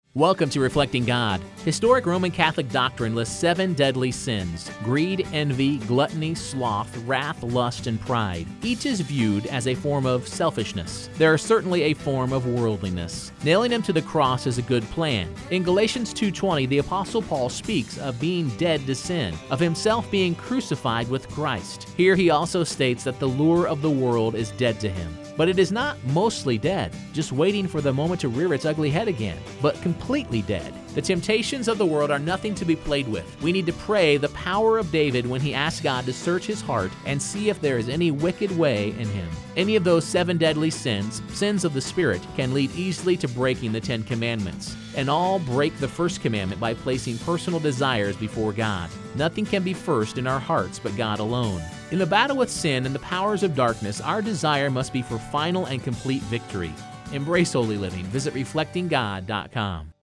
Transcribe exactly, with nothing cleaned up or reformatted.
Welcome to Reflecting God. Historic Roman Catholic doctrine lists seven deadly sins: greed, envy, gluttony, sloth, wrath, lust, and pride. Each is viewed as a form of selfishness. They are certainly a form of worldliness. Nailing him to the cross is a good plan. In Galatians two twenty, the Apostle Paul speaks of being dead to sin, of himself being crucified with Christ. Here he also states that the lure of the world is dead to him. But it is not mostly dead, just waiting for the moment to rear its ugly head again, but completely dead. The temptations of the world are nothing to be played with. We need to pray the power of David when he asked God to search his heart and see if there is any wicked way in him. Any of those seven deadly sins, sins of the Spirit, can lead easily to breaking the Ten Commandments. And all break the first commandment by placing personal desires before God. Nothing can be first in our hearts but God alone. In the battle with sin and the powers of darkness, our desire must be for final and complete victory. Embrace holy living. Visit reflecting god dot com.